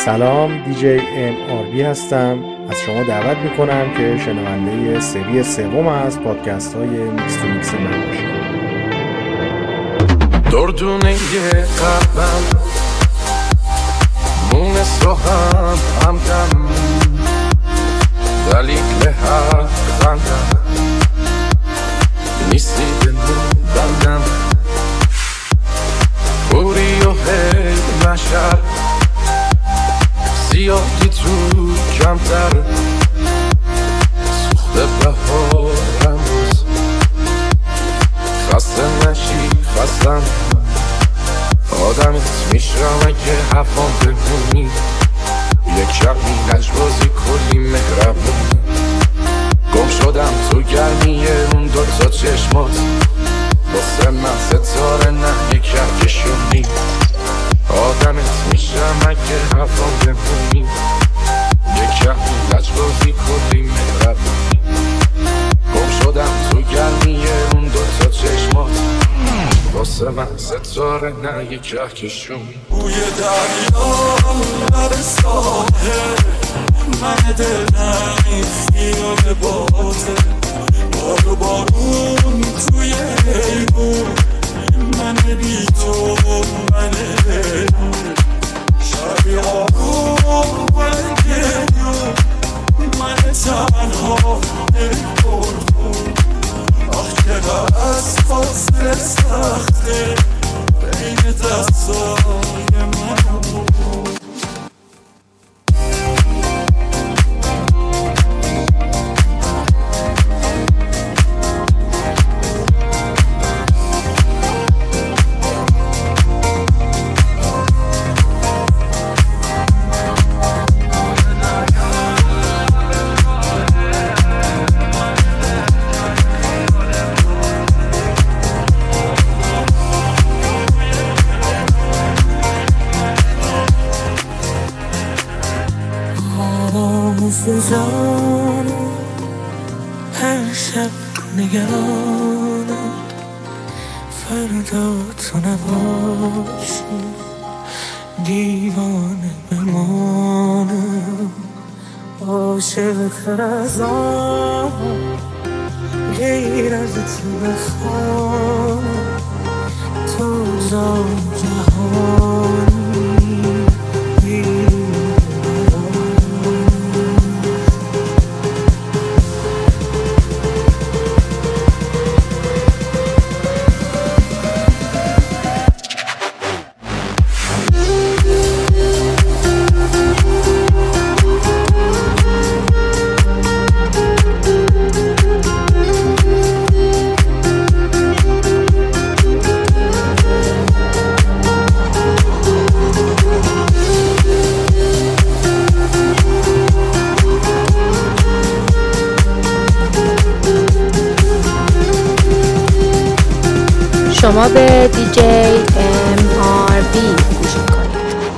سلام، دیجی ام آر بی هستم. از شما دعوت میکنم که شنونده سری سوم از پادکست های میکس تو میکس من باشید. دردونه قلبم مونس رو همدم دلیل هر خندم نیستی بندم بوری و هی مشر سیاهی تو کمتر سوخته بهارم خسته نشی خستم آدمت میشرم اگه حفام بمونی یک کمی لجبازی کلی مهربونی گم شدم تو گرمی اون دوتا چشمات واسه من ستاره نه یک کهکشونی آدمت میشرم اگه حفام بمونی یک کمی لجبازی کلی مهربونی گم شدم تو گرمی اون دوتا چشمات واسه من ستاره نه یک کهکشون بوی دریا لب ساحل من دلم خیال باته باد و بارون توی ایمون من بی تو من شبی آروم و گریون من تنها پرخون آخ چقدر از فاصله سخته بین دستای من جانم هر شب نگرانم فردا تو نباشی دیوانه بمانم عاشق تر از آن غیر از تو بخوانم تو جان جهانی شما به دیجی ام آر بی گوش میکنید.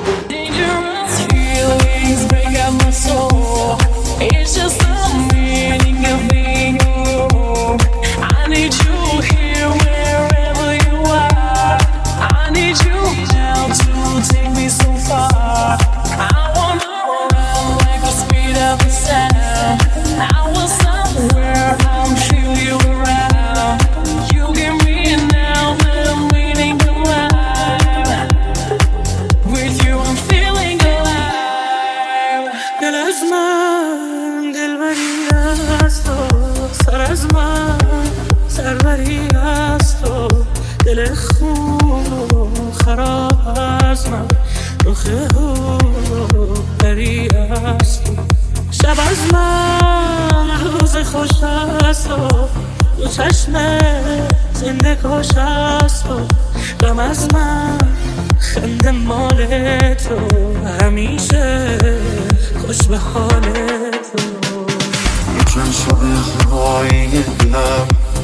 دل خون خراب از من روخه بری است شب از من روز خوش است دو چشم زنده کاش است غم از من خنده مال تو همیشه خوش به حال تو یکم شده هوای دلم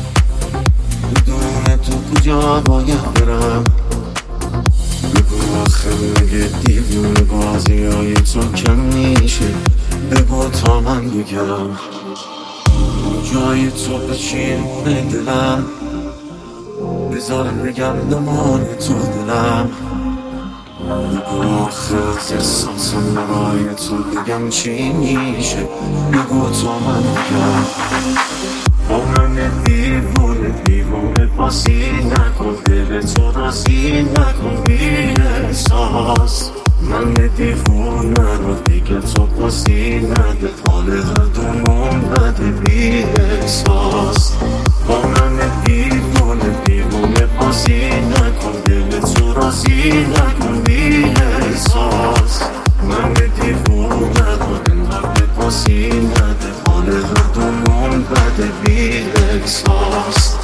بدون تو کجا باید برم بگو آخه بگه دیوونه بازی های تو کم میشه بگو تا من بگم جای تو بچینونه دلم بذار بگم دمان تو دلم بگو آخه از احساسم برای تو بگم چی میشه. بگو تو من بگم با من دیوونه بازی نکن، دل تو رازی نکن بی احساس. من دیوونه رو دیگه تو بازی نده، حال هر دومون بده بی احساس. با من دیوونه بازی نکن، دل تو رازی نکن بی احساس. من دیوونه رو انقدر بازی نده، حال هر دومون بده بی احساس.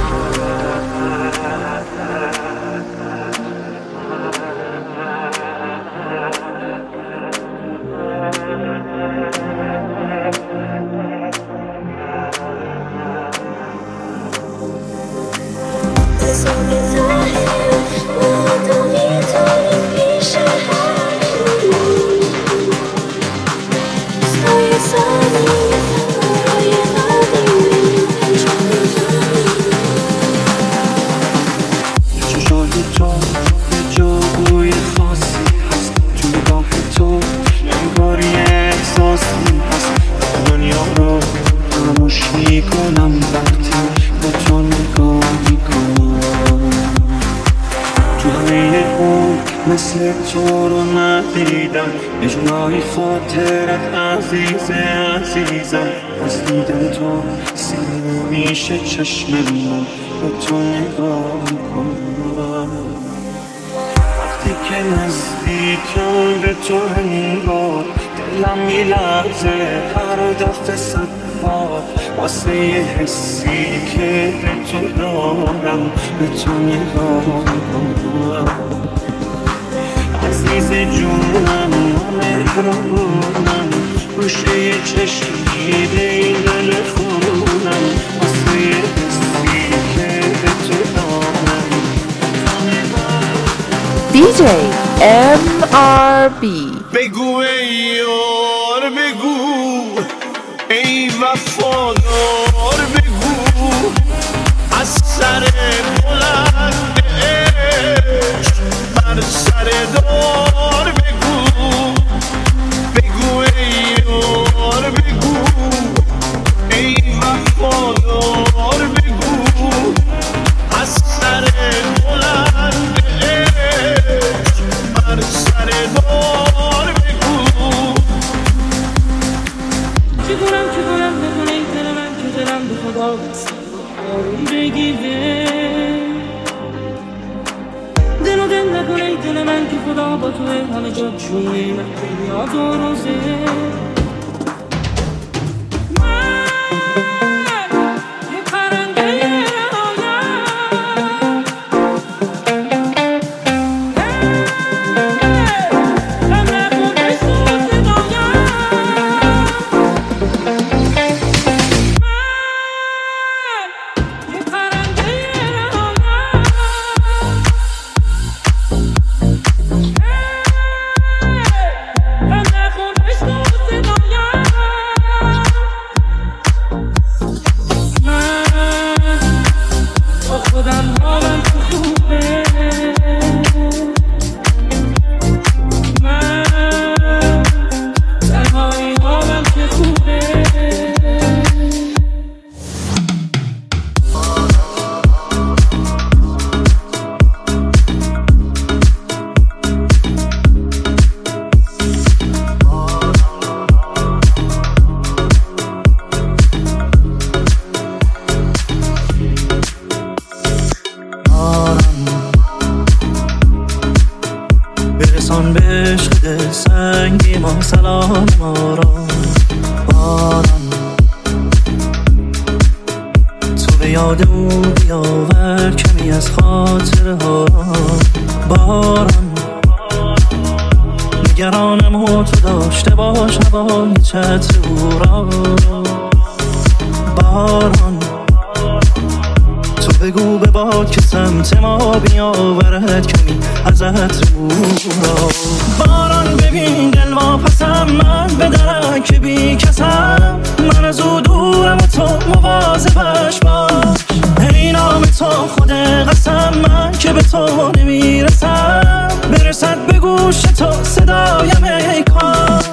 مثل تو رو ندیدم، اجنای خاطرت عزیزم. از دیدن تو سیر میشه چشم من، به تو نگاه میکنم. وقتی که نزدیکم به تو انگار دلم میلرزه هر دفعه صد بار، واسه یه حسی که به تو دارم به تو نگاه میکنم. عزیز جونم مهربونم، گوشه یه چشمی این دل خونم، واسه یه حسی که به تو دارم. DJ MRB. بگو ای یار بگو، ای وفادار بگو، از سر بلند عشق بر سر دار بگو. بگو ای یار بگو، ای وفادار بگو، از سر بلند عشق بر سر دار بگو. چگونم بدون این دل من که دلم به خدا آروم بگیره. دل و دل نکنه ای دل من که خدا با توی همه جا چونه من یاد و روزه. برسان به عشق سنگی ما سلام ما را باران. تو به یاد او بیاور کمی از خاطر ها باران. نگرانم و تو داشته باش هوای چتر او را باران. تو بگو به باد که سمت ما بیاورد کمی از عطر او را باران. ببین دل واپسم من به درک بی کسم، من از او دورم و تو مواظبش باش. ای نام تو خود قسم من که به تو نمیرسم، برسد بگو گوش تو صدایم ای کار.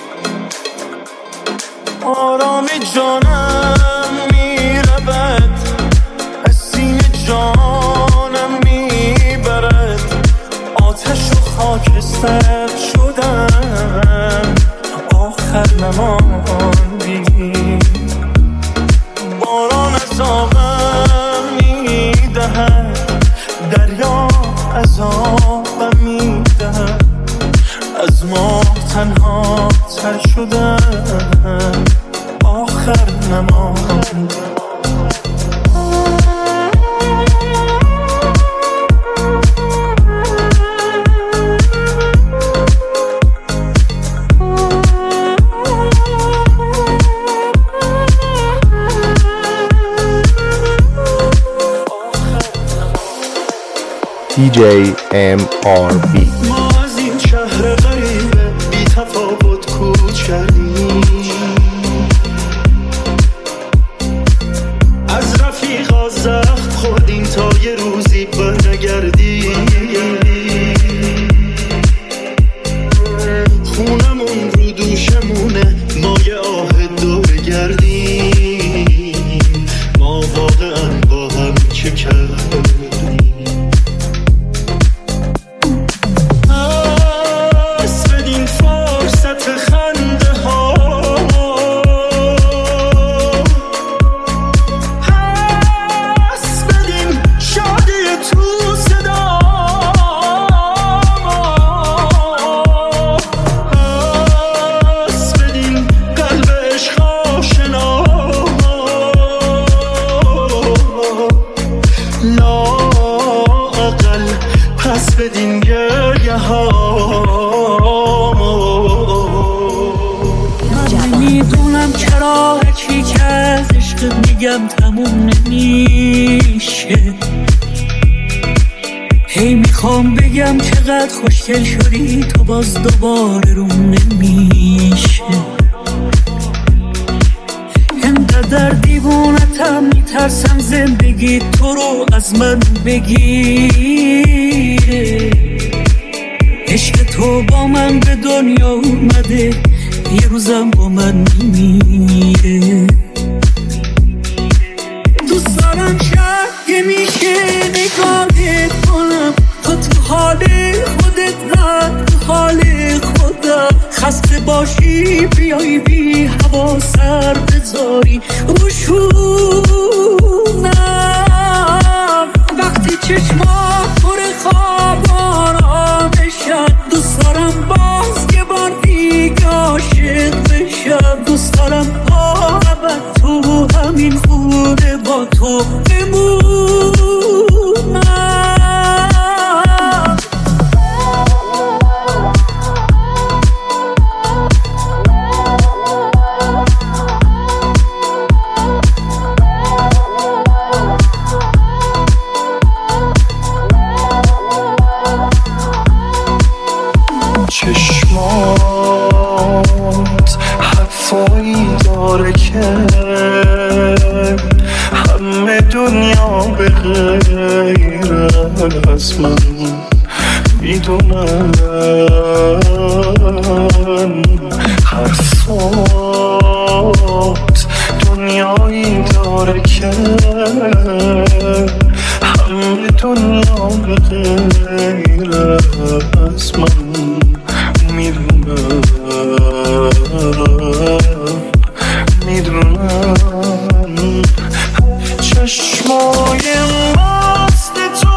آرام جانم میره بد سر شدم آخر نماندی. باران عذابم میدهد، دریا عذابم میدهد، از ما تنها تر شدم آخر نماندم. DJ MRB. ما از این شهر غریبه بی تفاوت کوچ کردیم، از رفیقا زخم خوردیم تا یه روزی برنگردیم. خونمون رو دوشمونه، ما یه آه دور گردیم. ما واقعا با هم چه کردیم؟ تموم نمیشه. هی میخوام بگم چقدر خوشگل شدی تو، باز دوباره روم نمیشه. انقدر دیوونتم میترسم زندگی تو رو از من بگیره. عشق تو با من به دنیا اومده، یه روزم با من میمیره. دوست دارم شاید میشه نگاهت کنم، تو حال خودت و تو حال خودم. خسته باشی بیایی بی هوا سر بذاری روشونم، وقتی چشمات پر خواب آرامشم. دوست دارم باز یه بار دیگه عاشق بشم. دوست دارم ابد تو همین خونه با تو بمونم. چشمات حرفایی داره که همه دنیا به غیر از من میدونن. حرفات دنیایی داره که همه دنیا به غیر از من میدونن. چشمای مست تو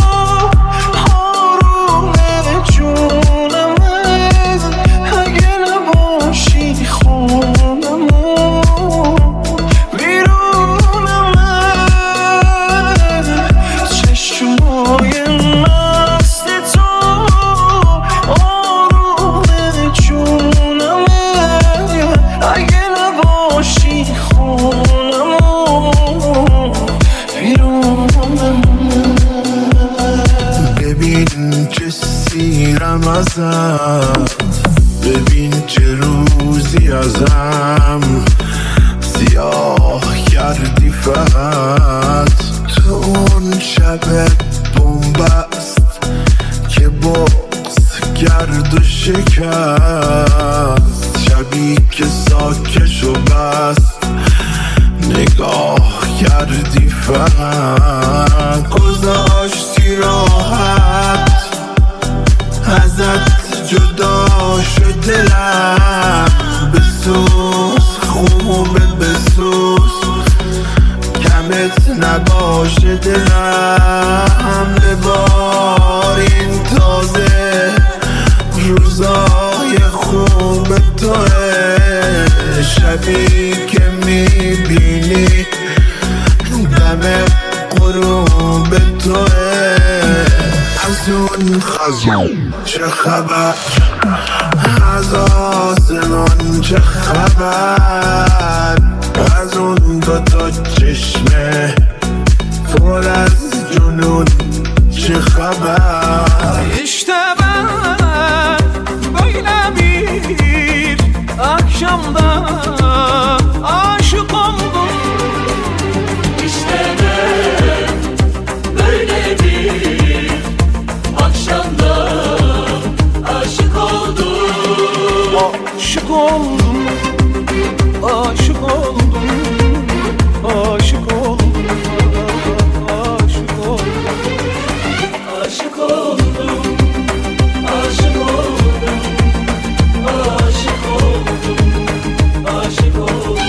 آرومه جونمه، اگه نباشی خونمه بیرونمه. چشمای مست تو آرومه جونمه، اگه نباشی خونمه ببین که سیرم ازم، ببین چه روزی ازم سیاه کردی. فقط تو اون شب بومبست که بغض کرد و شکست، شبی که ساکش و بست نگاه کردی. فقط گذاشتی راحت ازت بسوز خوبه بسوز کمت نباشه دلم ببار این تازه روزای خوب توه شبی که میبینی دم غروب توه از اون خزون چه خبر از آسمان چه خبر از اون دوتا چشمه پر از جنون چه خبر İşte ben böyle bir akşamda aşık oldum. İşte ben böyle bir akşamda aşık oldum. Aşık oldum, aşık oldum, aşık oldum, aşık oldum. Aşık oldum, aşık oldum, aşık oldum, aşık oldum.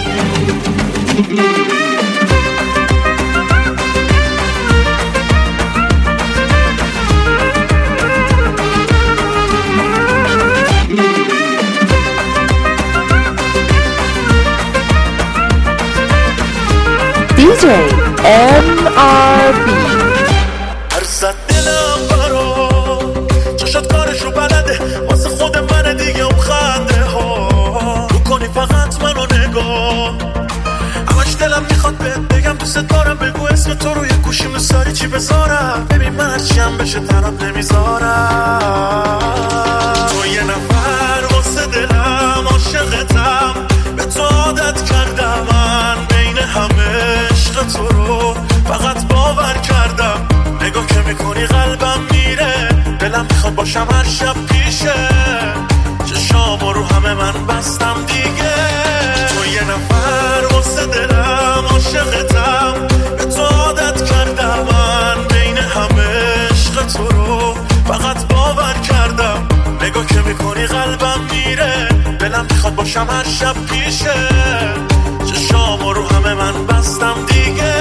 DJ MRB. هر صد دلم برا چشات کارشو بلده واسه خود من دیگه اون خنده ها رو کنی فقط منو نگاه همش دلم میخواد بهت بگم دوست دارم بگو اسم تو روی گوشی مساری چی بذارم ببین من هرچی هم بشه تنات نمیذارم تو یه نفر واسه دلم عاشقتم به تو عادت کردم من بین همه عشق تو رو فقط باور کردم نگاه که میکنی قلبم میره دلم میخواد باشم هر شب پیشه چشامو رو همه من بستم دیگه تو یه نفر واسه دلم عاشقتم به تو عادت کردم من بین همه عشق تو رو فقط باور کردم نگاه که میکنی قلبم میره دلم میخواد باشم هر شب پیشه چشامو رو همه من بستم دیگه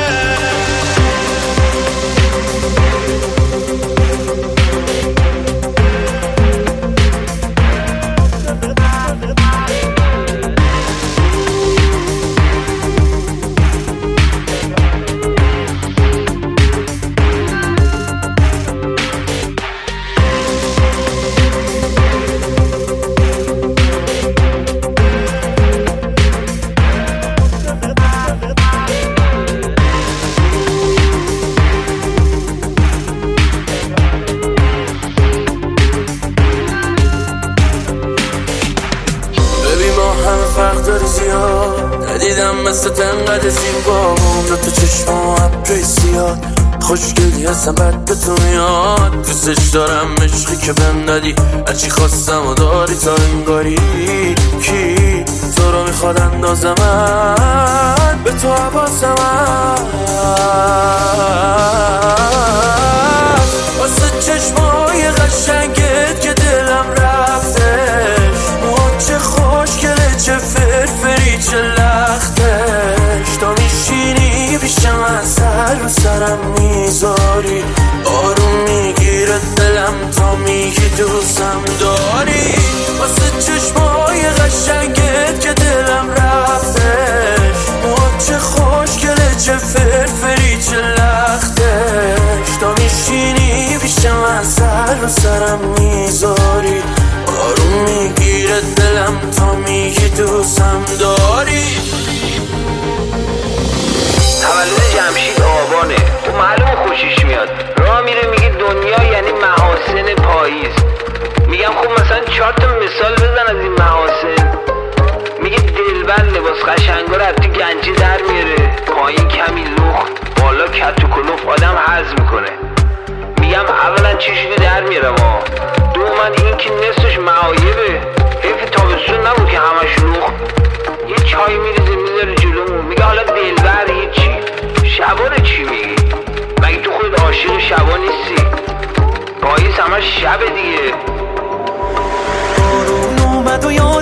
ندیدم مثل تنقدر زیبا اونجا تو چشمام ابری زیاد خوشگلی هستم بد به تو میاد دوستش دارم عشقی که بهم ندی هرچی خواستم و داری تا انگاری کی تو رو میخواد اندازم به تو حواسم واسه چشمای قشنگت که دلم رفتش چه خوشگله چه فرفری چه لختش تا میشینی پیشم از سر و سرم میذاری آروم میگیره دلم تا میگی دوستم داری واسه چشمای قشنگت که دلم رفتش چه خوشگله چه فرفری چه لختش تا میشینی پیشم از سر و سرم میذاری آروم میگیره دلم تا میگی دوستم داری تولد جمشید آبانه تو معلوم خوشش میاد راه میره میگه دنیا یعنی محاسن پاییز میگم خب مثلا 4 تا مثال بزن از این محاسن میگه دلبر لباس قشنگا رو از تو گنجی در میاره پایین کمی لخت بالا کت و کلوف آدم هضم میکنه میگم اولا چشمی در میارم دومن این که نصفش معایبه حیف تابستون نبود که همش لخت یه چای میریزه میذاره جلومون میگه حالا دلبر هیچی شبا رو چی میگی؟ مگه تو خود عاشق شبا نیستی؟ پاییز همش شبه دیگه بارون اومد و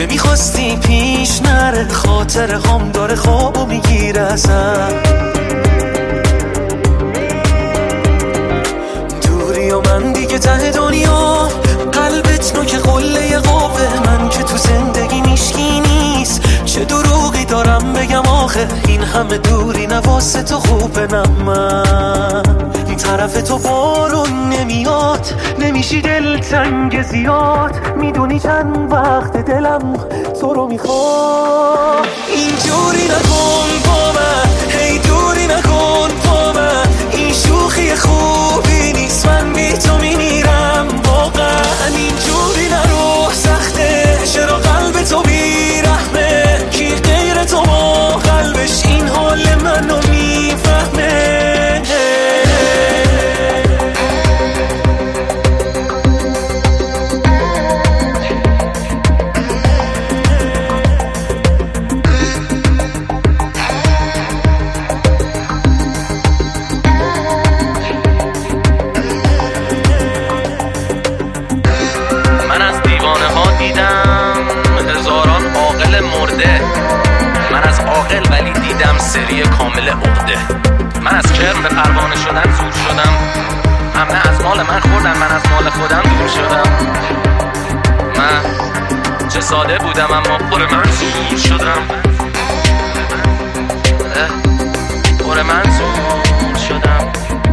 که میخواستی پیش نره، خاطر هم داره خوابو میگیره ازم. دوری و من دیگه ته دنیا، قلبت نوک قله قوه، من که تو زندگی میشکی نیست. چه دروغی دارم بگم آخه، این همه دوری نواسه تو خوبه. نه من طرف تو بارون نمیاد، نمیشی دل تنگ زیاد. میدونی چند وقت دلم تو رو میخواد. اینجوری نکن با من، هی دوری نکن با من. این شوخی خوبی نیست، من بی تو میمیرم واقعا. اینجوری نرو، سخته چرا قلب تو بیرحمه. کی غیر تو با قلبش این حال منو میفهمه. سری کامل عقده. من از کرم به پروانه شدن زور شدم. همه از مال من خوردن، من از مال خودم دور شدم. من چه ساده بودم اما پر من زور شدم. پر من زور شدم.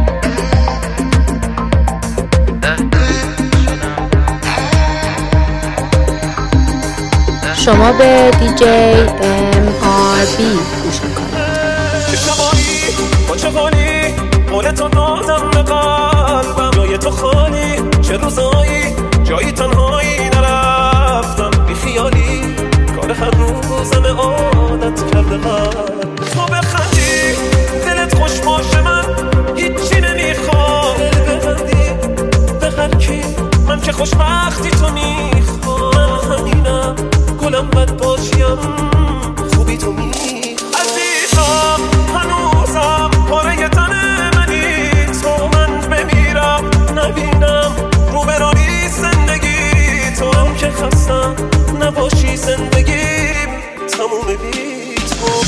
شما به دیجی MRB گوش میکنید. چه شبایی با چه حالی، قول تو دادم به قلبم. جای تو خالی، چه روزایی جایی تنهایی نرفتم. بی خیالی کار هر روزم عادت کرده قلب. تو بخندی دلت خوش باشه، من هیچی نمیخوام. دل ببندی به هر کی، من که خوشبختی تو میخوام. من همینم گلم بد باشیم، خوبی تو عزیزم. هنوزم پاره تن منی، تو من بمیرم نبینم روبرانی زندگی. تو هم که خستم نباشی، زندگیم تموم بی تو.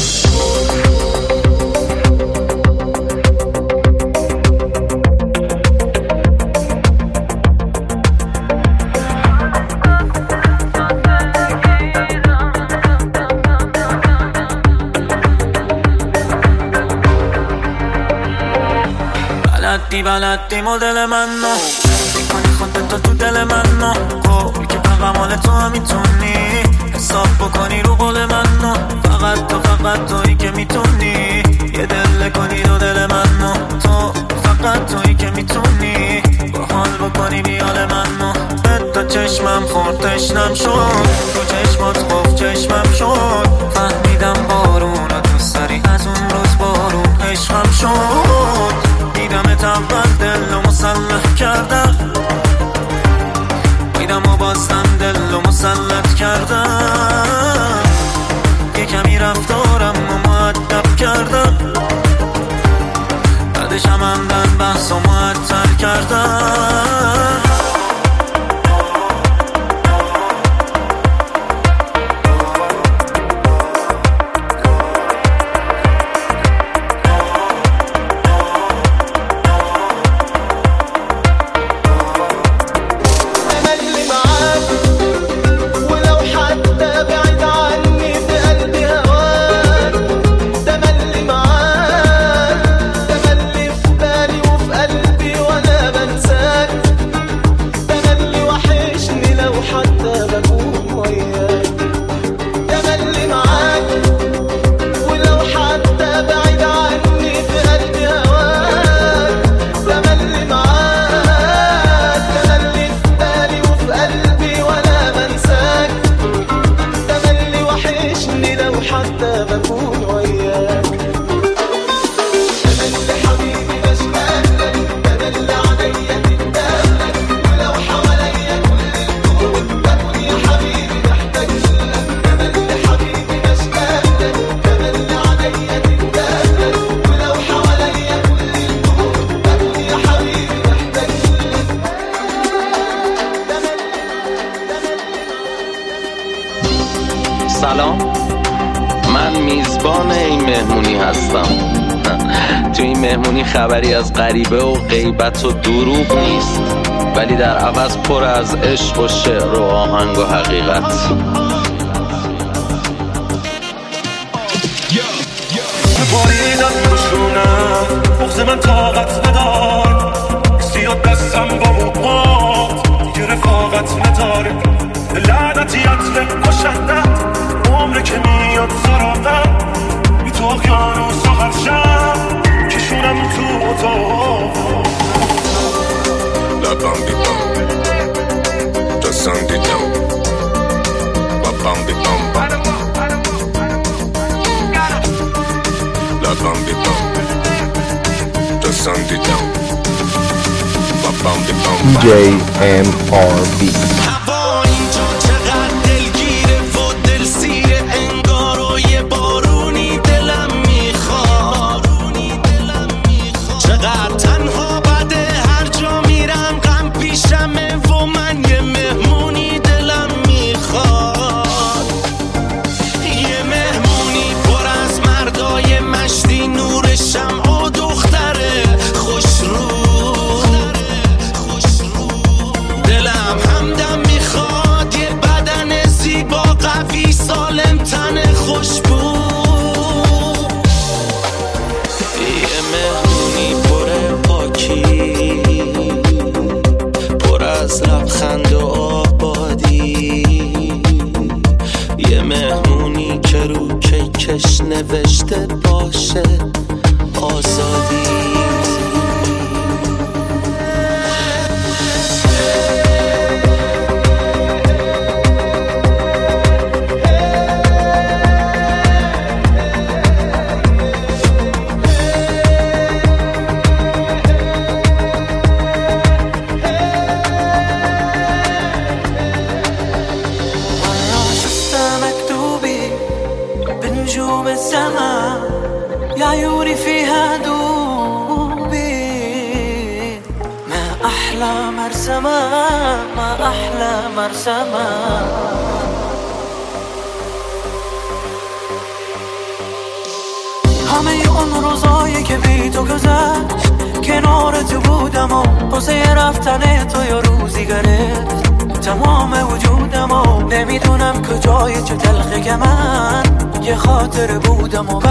بلدی مدل من نو میکنی خودتو تو دل من نو. گوی که فقط مال تو هم میتونی حساب بکنی رو قول من نو. فقط تویی که میتونی یه دل کنی دو دل من نو. تو فقط تویی که میتونی با حال بکنی بیال من نو. تا چشمم خورد تشنم شد، تو چشمات خوف چشمم شد. فهمیدم بارون رو دوست داری، از اون روز بارون عشقم شد. دیدمت اول دل و مسلح کردم، دیدم و بازم دل و مسلط کردم. یه کمی رفتارم و مؤدب کردم، بعدش هم همدن بحث و معطل کردم. ولو حد میزبان این مهمونی هستم. تو این مهمونی خبری از غریبه و غیبت و دروغ نیست، ولی در عوض پر از عشق و شعر و آهنگ و حقیقت. باریدم روشونم بغض من طاقت ندار، زیاد دستم با موهات دیگه رفاقت نداره. لعنتی عطر کشندت عمره که میاد سراغم، بی تو اقیانوس و هر شب کشونم تو اتاق. لبم بیدم دستم دیدم بابم بیدم لبم بیدم دستم دیدم بابم بیدم. DJ MRB. نوشته باشه آزادی. همه اون روزایی که بی تو گذشت کنار تو بودم و واسه رفتن تو یا روزی گرفت تمام وجودم و نمیدونم کجای چه تلخه من یه خاطر بودم و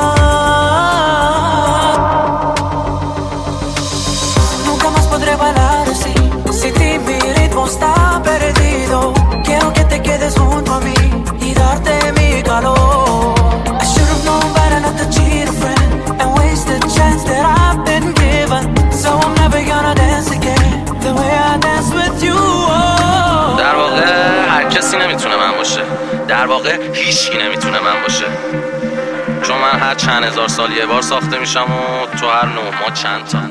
nunca más podré bailar así si ti mi ritmo está perdido quiero que te quedes junto a mí y darte mi calor. I should have known better not to cheat a friend and waste the chance that I've been given, so I'm never gonna dance again the way I dance with you. در واقع هر کسی نمیتونه من باشه، در واقع هیچکی نمیتونه من باشه، چون من هر چند هزار سال یه بار ساخته میشم و تو هر 9 ماه چند تا.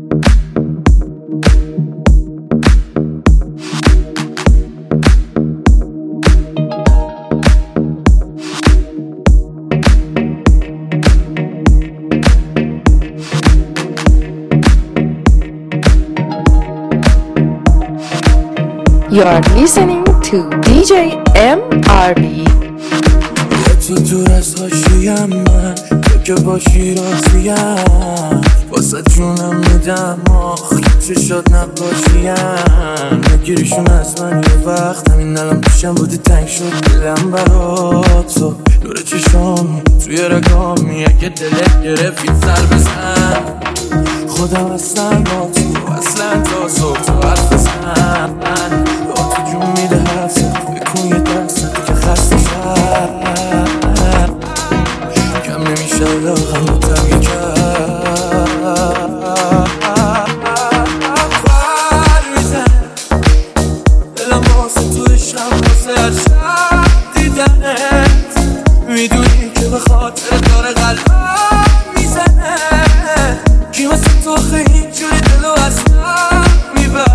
You are listening to DJ MRB. تو دور از هاشویم من تو که باشی راضیم واسه جونم میدم آخ چه شد نباشیم نگیریشون از من یه وقت همین الان پیشم بودی تنگ شد دلم برا تو نور چشام توی رگامی اگه دلت گرفت این سر بزن خودم اصلا با تو اصلا تا صبح تو حرف بزن با تو جون میده حرفت بکن یه درست که خسته شد کم نمیشه لاغم بودم یه بر میزن دلم واسه تو عشقم واسه هر شب دیدنت میدونی که به خاطر داره قلبم میزنه کی واسه تو خیلی جوری دلو از من میبره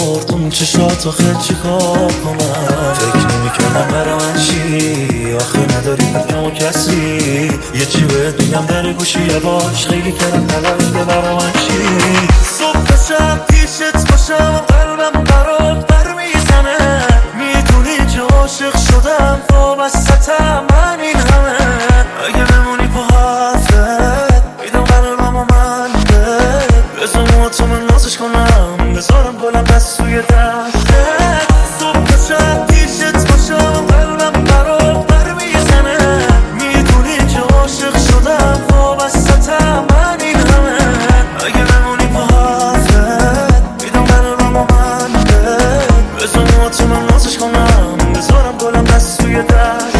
مرد اون چشات آخه چی کار کنم فکر نمی‌کردم برا من چی آخه نداری بگم و کسی یه چی بهت بگم در گوشی باش خیلی کردم تلاش به برا من چی صبح شب پیشت باشم قلبم برات بر میزنه میدونی که عاشق شدم وابستم من این همه اگه بمونی با حرفت میدم قلبم و من بزن تو من نازش کنم بذارم گلم دست توی دستت صبح شب پیشت باشم قلبم برات بر میزنه میدونی که عاشق شدم وابستم من این همه اگه بمونی با حرفت میدم قلبم و من بزن تو من نازش کنم بذارم گلم دست توی دستت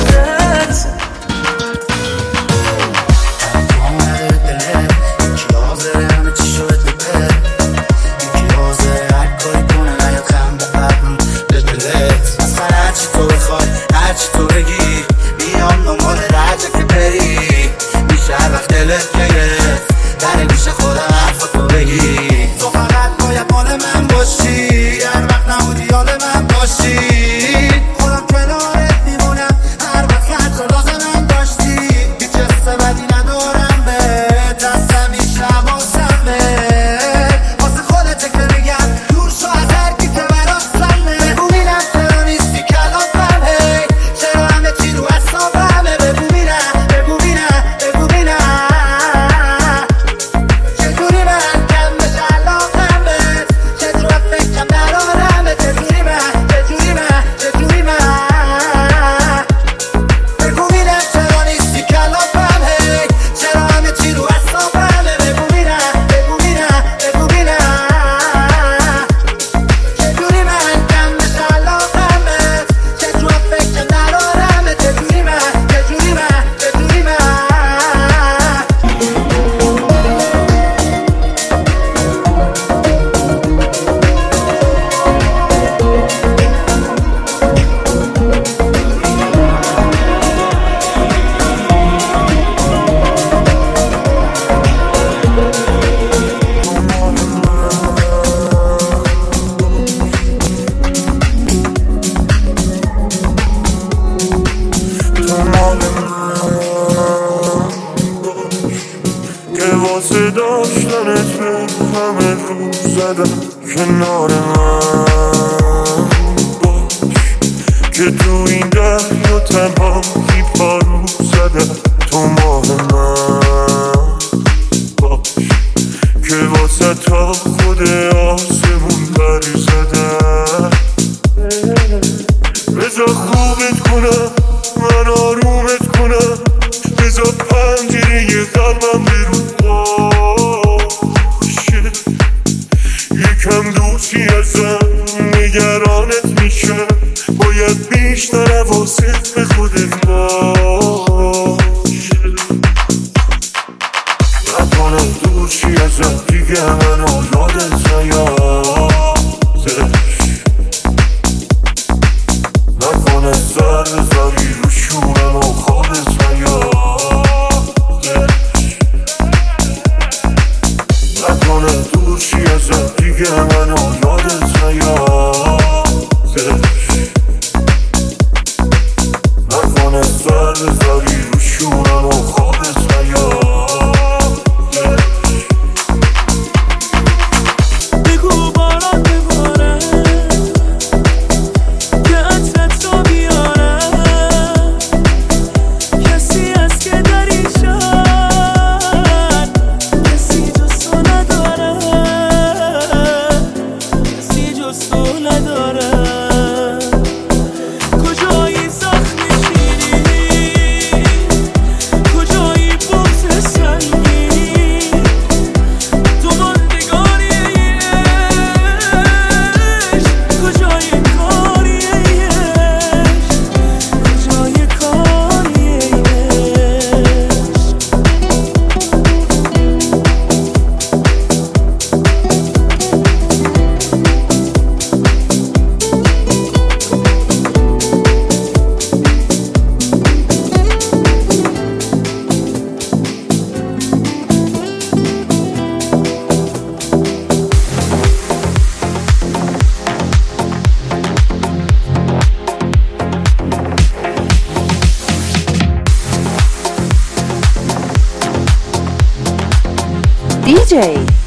DJ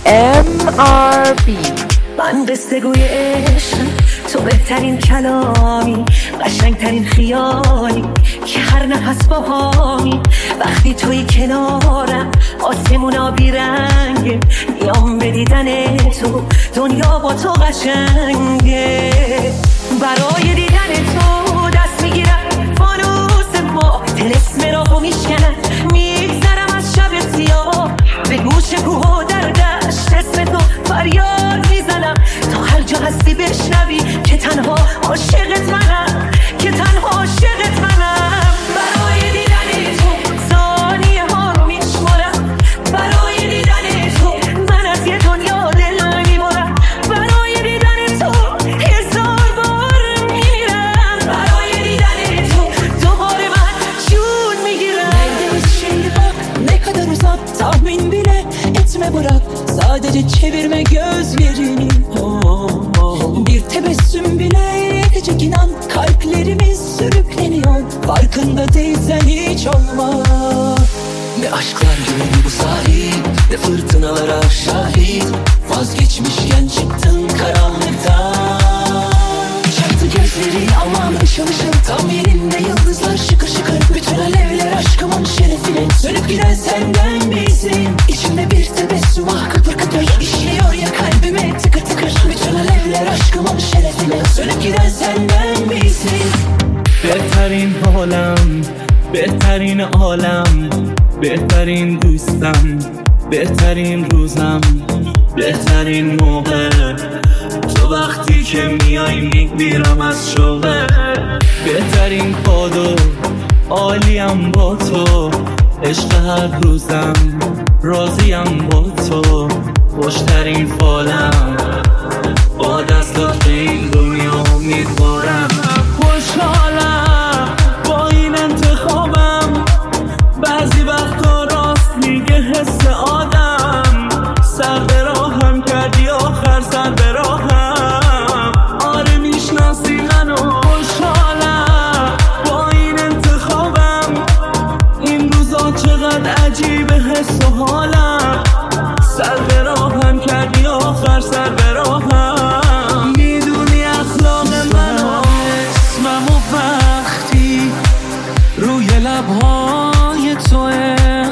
MRB. من قصه گوی عشق، تو بهترین کلامی، قشنگترین خیالی که هر نفس باهامی. وقتی توی کنارم آسمونا بیرنگه، میام به دیدن تو، دنیا با تو قشنگه. برای دیدن تو دست میگیرم فانوس ما، طلسم راهو میشکنم، میگذرم از شب سیاه. به گوش کوه و در دشت اسم تو فریاد میزنم، تا هر جا هستی بشنوی که تنها عاشقت منم، که تنها عاشقت منم. برای دیدن تو ثانیه ها رو میشمارم، برای دیدن تو من از یه دنیا دل میبرم، برای دیدن تو هزار بار میمیرم، برای دیدن تو دوباره من جون میگیرم. Neredeyiz şimdi bak, ne kadar uzak tahmin bile etme bırak. Sadece çevirme gözlerini, bir tebessüm bile yetecek inan. Kalplerimiz sürükleniyor, farkında değilsen hiç olma. Ne aşklar gördü bu sahil, ne fırtınalara şahit. Vazgeçmişken çıktın karanlıktan. Çaktı gözleri aman ışıl ışıl, tam yerinde yıldızlar şıkır şıkır. Bütün alevler aşkımın şerefine, sönüp giden senden bilsin. İçimde bir tebessüm ah kıpır kıpır, işliyor ya kalbime tıkır tıkır. Bütün alevler aşkımın şerefine, sönüp giden senden bilsin. بهترین حالم، بهترین عالم، بهترین دوستم، بهترین روزم، بهترین موقع. تو وقتی که میای میمیرم از شوقه. بهترین کادو عالیم با تو، عشق هر روزم راضیم با تو. خوشترین فالم با دستات به این دنیا امیدوارم. خوشحالم با این انتخابم، بعضی وقتا راست میگه حس آدم. سر به راهم کردی آخر سر به راهم، آره میشناسی منو. خوشحالم با این انتخابم، این روزا چقدر عجیبه حس و حالم. سر به راهم کردی آخر سر به راهم، میدونی اخلاق منو اسمم و وقتی روی لبهای توه.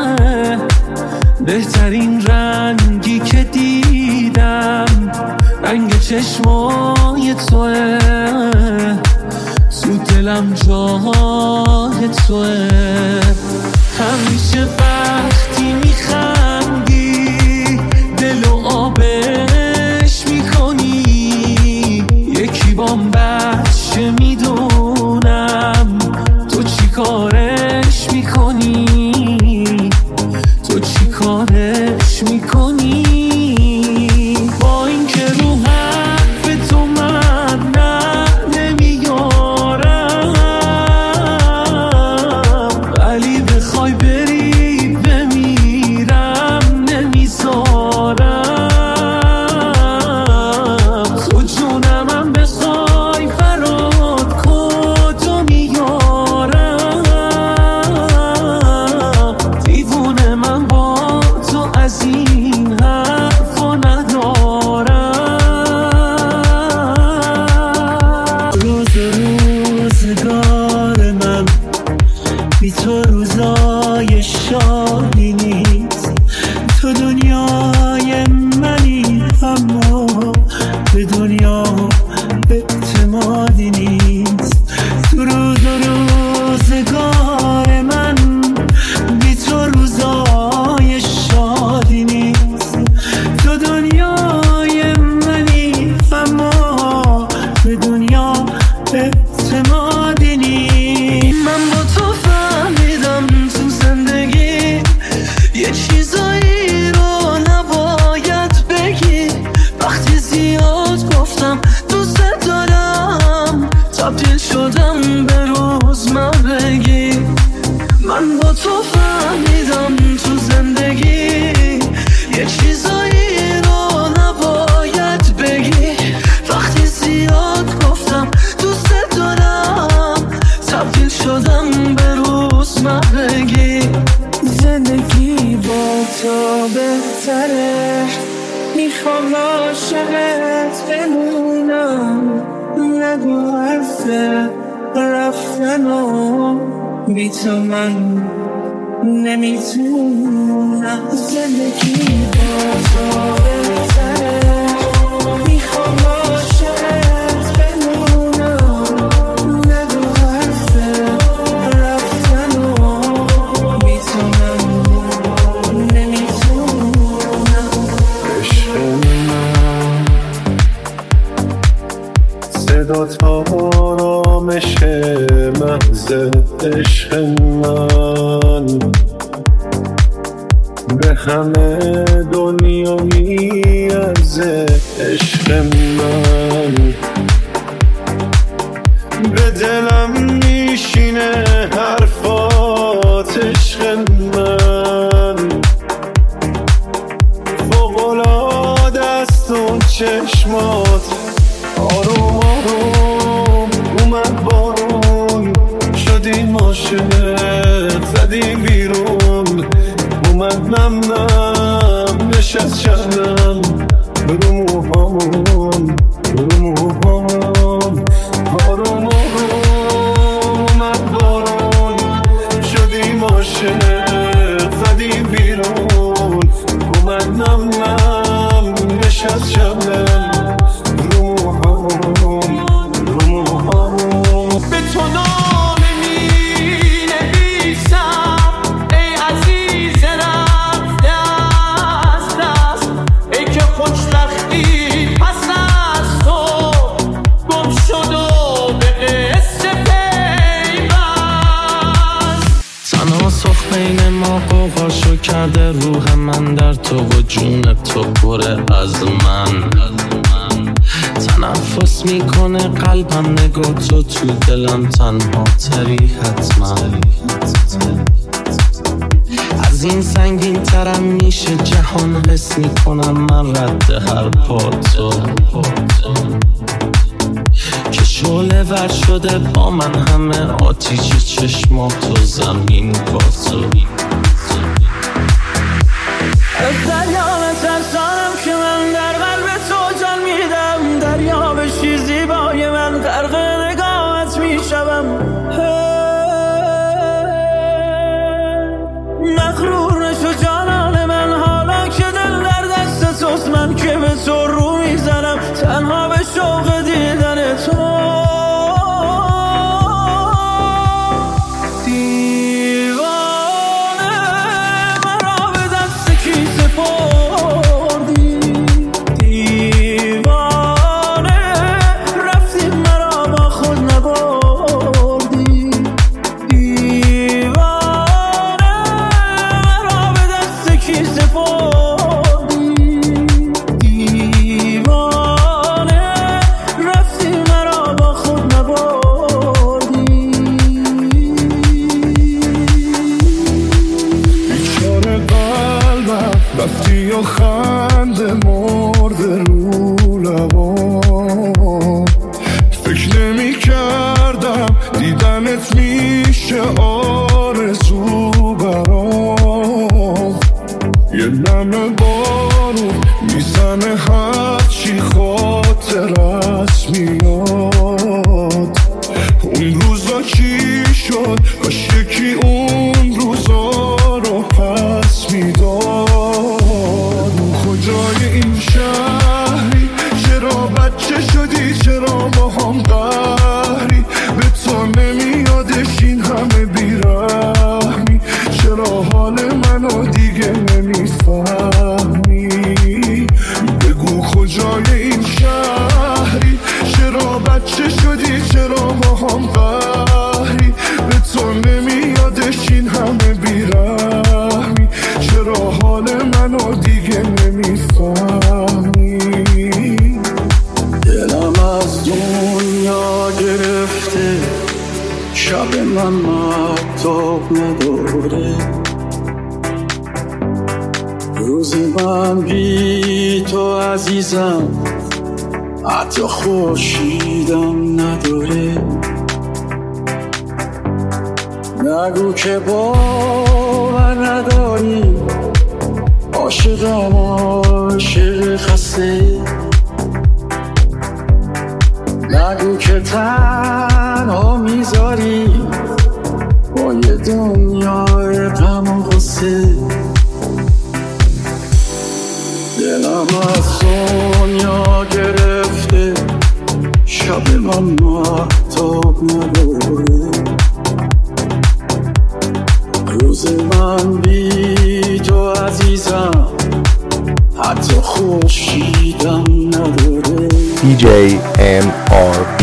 بهترین رنگی که دیدم رنگ چشمای توه. تو دلم جای توه. همیشه وقتی میخندی دل و آبش میکنی. یکی بام بچه میدونم تو چی کارش میکنی، تو چی کارش میکنی. با این که رو حرف تو من نمیارم، ولی بخوای بری بمیرم. نگو حرف رفتن و بی تو من نمیتونم زندگی با تو بهتره میخوام عاشقت بمونم نگو حرف رفتن و بی تو من نمیتونم عشق من صدات آرامش محض عشق من به همه دنیا میارزه عشق من به دلم میشینه حرفات عشق من فوق‌العاده است اون چشمات آروم آروم اومد بارون شدیم عاشق زدیم بیرون اومد نم نم نشست شبنم رو موهامون آروم آروم اومد بارون شدیم عاشق زدیم بیرون اومد نم نم نشست شبنم به تو نامه می‌نویسم ای عزیز رفته از دست ای که خوشبختی پس از تو گم شد و به قصه پیوست تنها سخت بین ما قوقاشو کرده روح من در تو و جون تو پره از من تنفس میکنه قلبم نگاه تو دلم تنها تری حتما از این سنگین ترم میشه جهان حس میکنم من رد هر پاتو که شعله ور شده با من همه آتیش چشمات و زمین با تو از دریا ترسانم که من در قلب تو جان میدم دریا بشی زیبای من غرق نگاهت میشوم مغرور نشو جانان من حالا که دل در دست توست من که به تو رو میزنم تنها به شوق دیدن تو حتی خوشیدم نداره نگو که باور نداری عاشقم عاشق خسته نگو که تنها میذاری با یه دنیای غم و غصه دلم از دنیا گرفته شب من مهتاب نداره روز من بی تو عزیزم حتی خورشیدم نداره. DJ MRB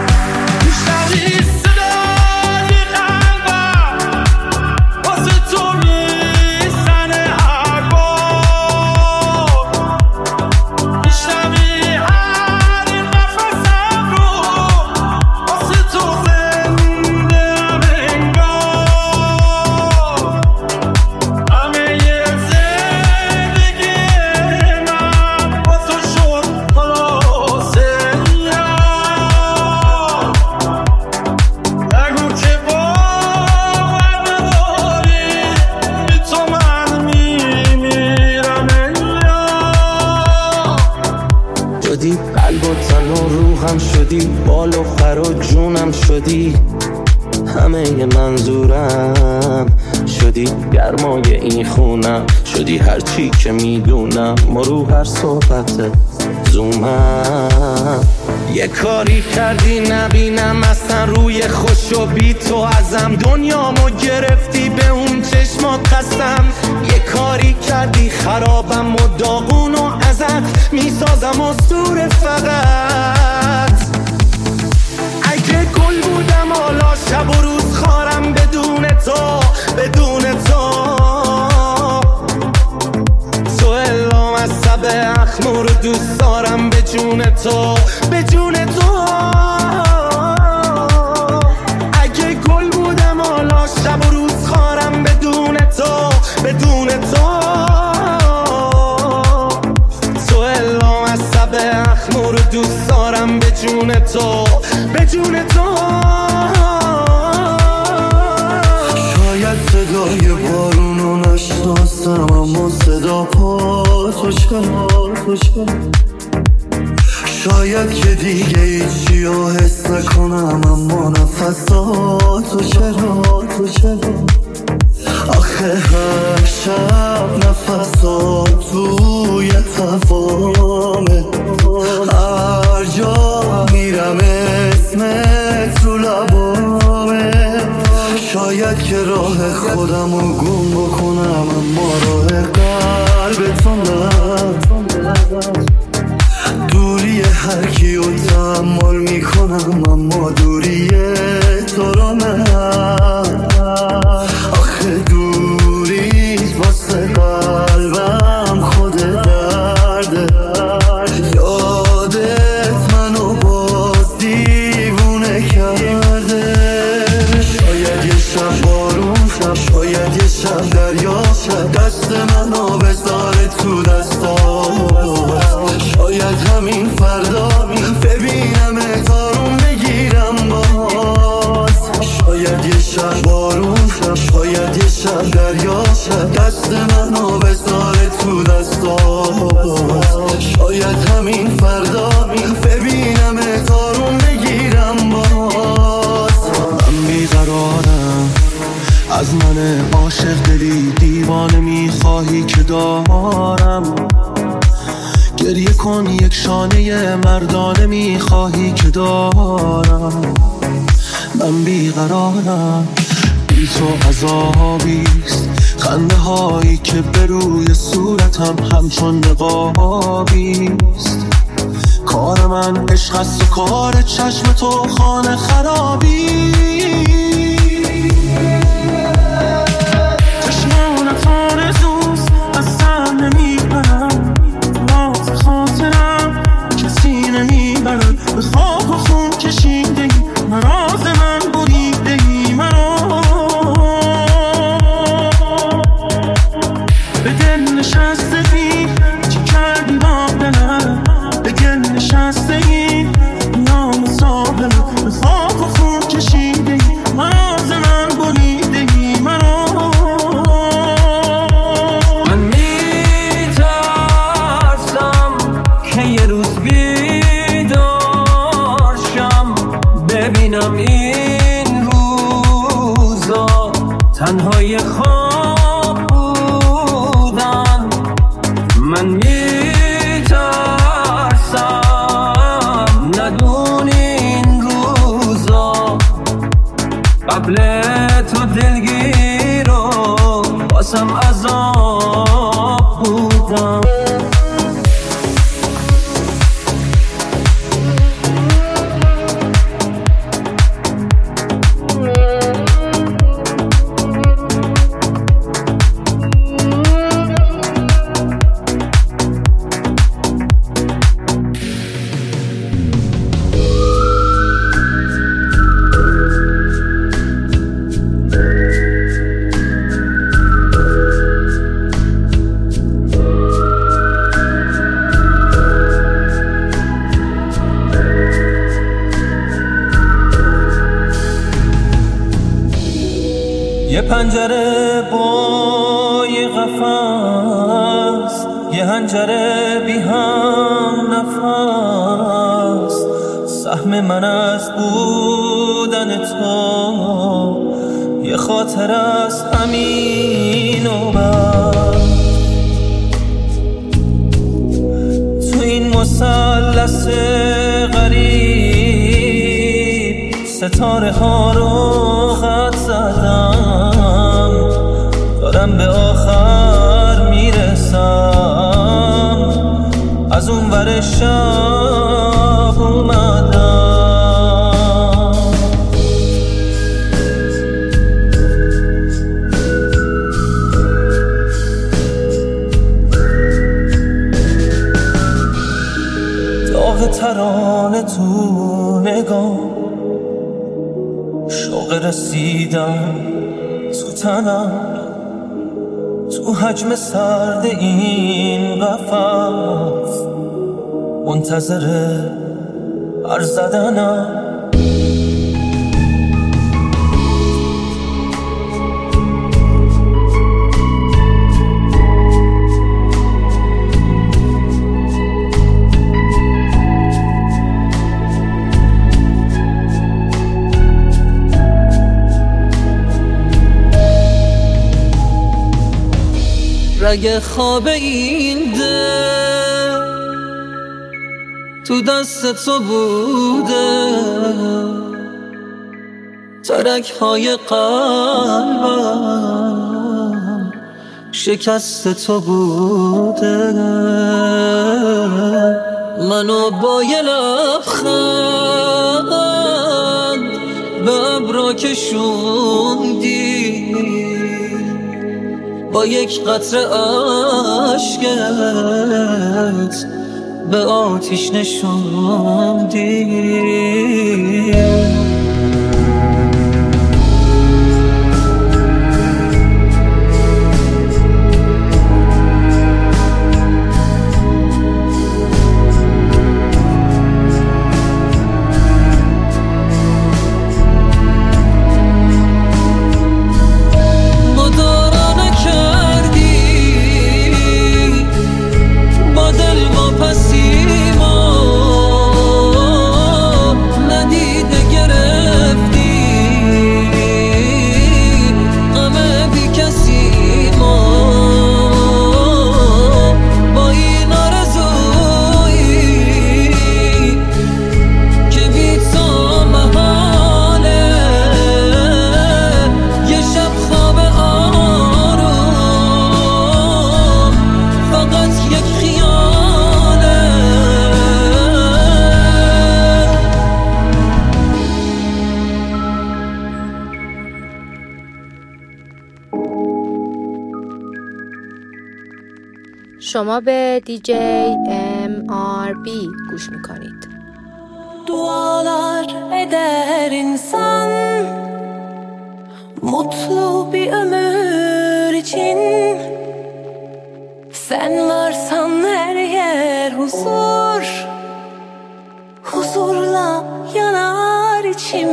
شدی بال و پر و جونم شدی همه منظورم شدی گرمای این خونم شدی هرچی که میدونم ما رو هر صحبت زومم یه کاری کردی نبینم اصلا روی خوش و بی تو ازم دنیامو گرفتی به اون چشمات قسم یه کاری کردی خرابم و داغون و ازت میسازم اسطوره فقط اگه گل بودم حالا شب و روز خارم بدون تو تو الام از سب اخمور دوست دارم به جون تو اگه گل بودم حالا شب و روز خارم بدون تو تو الام از سب اخمور دوست دارم به جون تو شاید صدای بارونو نشناسم اما صدا پاتو شناسم شاید که دیگه هیچی رو حس نکنم اما نفساتو چرا آخه هر شب نفسات توی تفامه هر جا میرم اسمت رو لبامه شاید که راه خودم رو گم بکنم اما راه قلبتون دوری هر کیو تحمل میکنم اما دوری تو رو نه آخه دوری واسه قلبم خود درده یادت منو باز دیوونه کرده شاید یه شب بارون شاید یه شب دریا دست منو بذاره تو دستات شاید همین فردا ببینم تارون بگیرم باز شاید یه شب بارون شاید یه شب دریا دست منو بذاره تو دستات شاید همین فردا ببینم تارون بگیرم باز من بیقرارم از من عاشق دلی دیوانه میخواهی که دارم گریه کن یک شانه مردانه میخواهی که دارم من بیقرارم بی تو عذابیست خنده هایی که به روی صورتم همچون نقابیست کار من عشق است و کار چشم تو خانه خرابی چشمانت آرزوست از سر نمیبرم راز خاطرم کسی نمیبرد به خواب و خون کشیده ای مراز من بریده ای مرا به دل نشستگی چی کردی با دلم به گل نشستگی نام صابرم به خواب و خون کشیده ای ببینم این روزا تنهای خواب بودن. من میترسم ندونی این روزا قبل تو دلگیر و باسم عذاب بودم. یه پنجره با یه قفس، یه هنجره بی هم نفس، سهم من از بودن تو یه خاطر از همین و بعد. تو این مثلث غریب ستاره ها رو خط زدم، دارم به آخر میرسم، از اون ور شب اومدم. داغ ترانه تو نگاه، شوق رسیدم تو تنم، تو حجم سرد این قفس منتظر حرف زدنم. رگ خواب این دل تو دست تو بوده، ترک های قلبم شکست تو بوده. منو با یه لبخند به ابرا کشوندی، با یک قطره اشکت به آتیش نشوندی. شما به دیجی MRB گوش میکنید. Dualar eder insan mutlu bir ömür için. Sen varsan her yer huzur, huzurla yanar içim.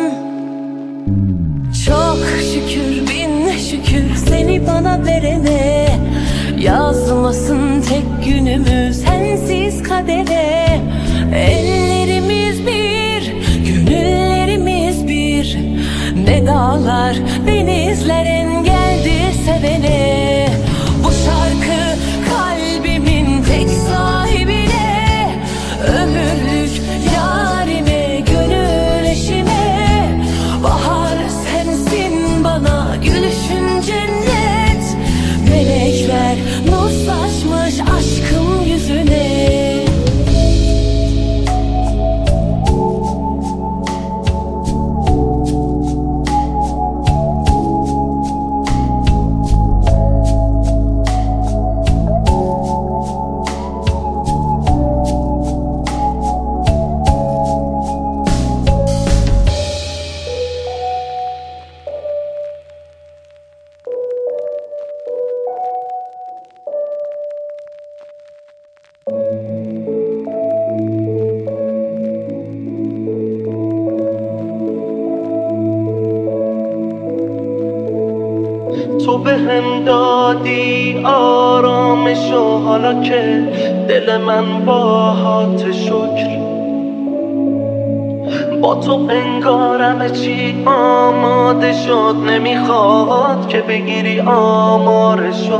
Çok şükür bin şükür seni bana verene, yazmasın tek günümü sensiz kadere. Ellerimiz bir, gönüllerimiz dağlar, denizlerin geldi seveni. Bu şarkı kalbimin tek sahibine, ömürlük yarime, gönül eşime. Bahar sensin bana, gülüşün cennet. Melekler nur saçmış aşkım yüzüne. تو به هم دادی آرامشو، حالا که دل من باهات شکر. با تو انگارم چی آماده شد، نمیخواد که بگیری آمارشو.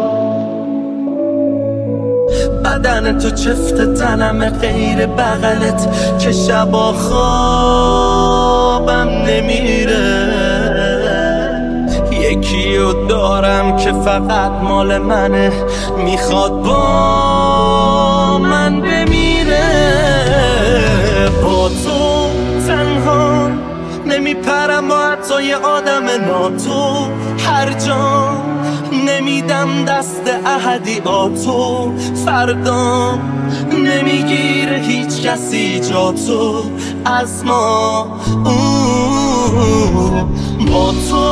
بدن تو چفت تنم غیر بغلت، که شبا خوابم نمیره. یکیو دارم که فقط مال منه، میخواد با من بمیره. با تو تنها نمیپرم با حتی یه آدم ناتو. هر جا نمیدم دست احدیاتو، فردا نمیگیره هیچ کسی جاتو از ما. با تو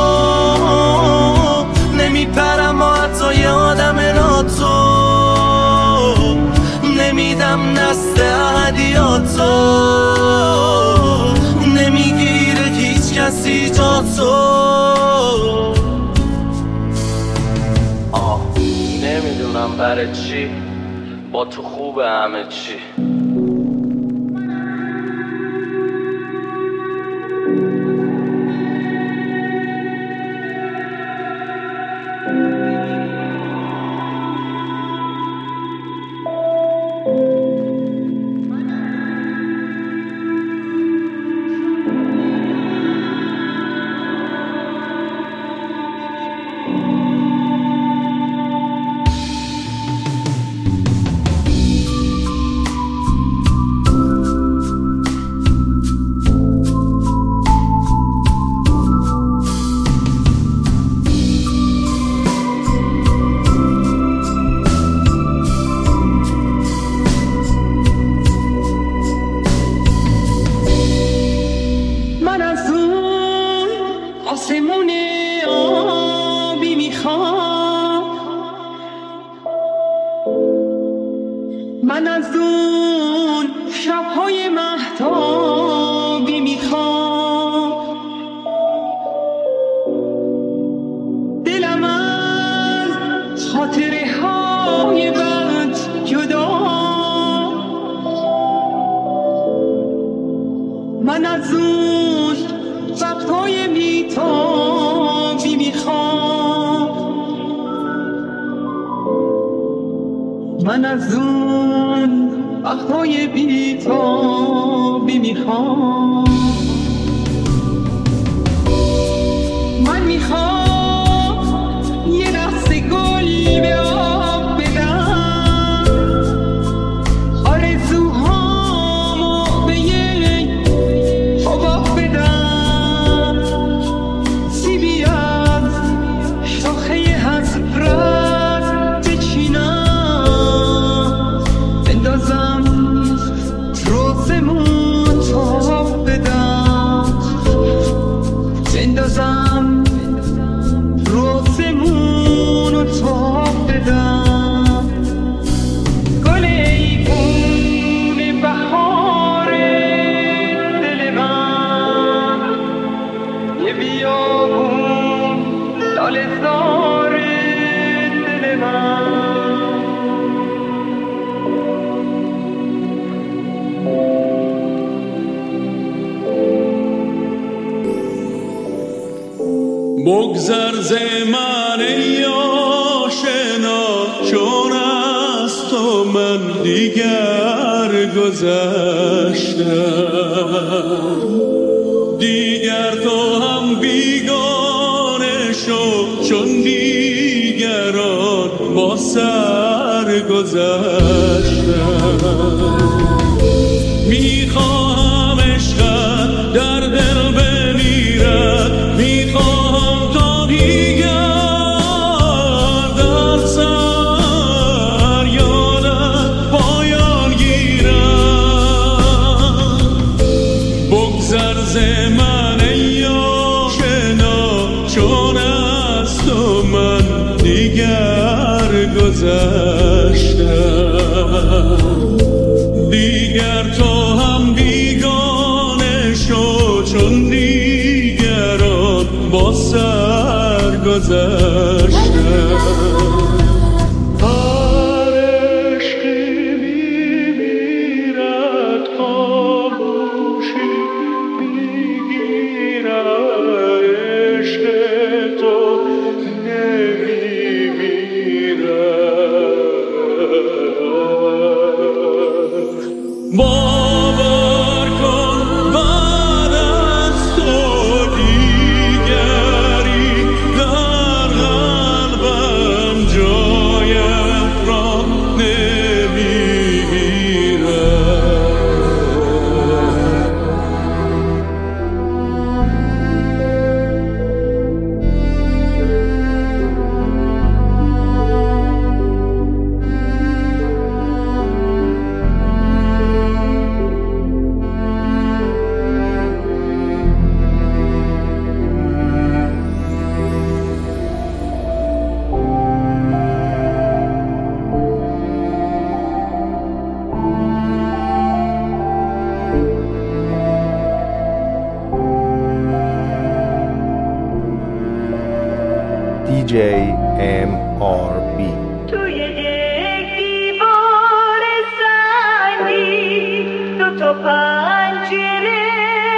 نمیپرم با حتی یه آدم ناتو، نمیدم دست احدیاتو، نمیگیره هیچ کسی جاتو. نمیدونم برای چی با تو خوبه همه چی. من از اون شب‌های مهتابی میخوام، دلم از خاطره های بد جدا. من از اون وقتهای بی‌تابی میخوام، من از اون وقتهای بی‌تابی میخوام. من میخوام یه دسته گل به آب بدم، آرزوهامو به یک حباب بدم، سیبی از شاخه حسرت بچینم، بندازم روزمون تاب بدم. بگذر ز من ای آشنا، چون از تو من دیگر گذشتم. دیگر تو هم بیگانه شو، چون دیگران با سر گذشتم. میخواهم عشقت در دل بمیرد، میخواهم تا دیگر در سر یادت پایان گیرد. بگذر ز من ای آشنا، چون از تو من دیگر گذشتم. دیگر تو هم بیگانه شو، چون دیگران با سر گذشتن. هر عشقی میمیرد، خاموشی میگیرد، عشق تو باور کن بعد از تو دیگری در قلبم جایت را DJ MRB. توی یک دیوار سنگی، دوتا پنجره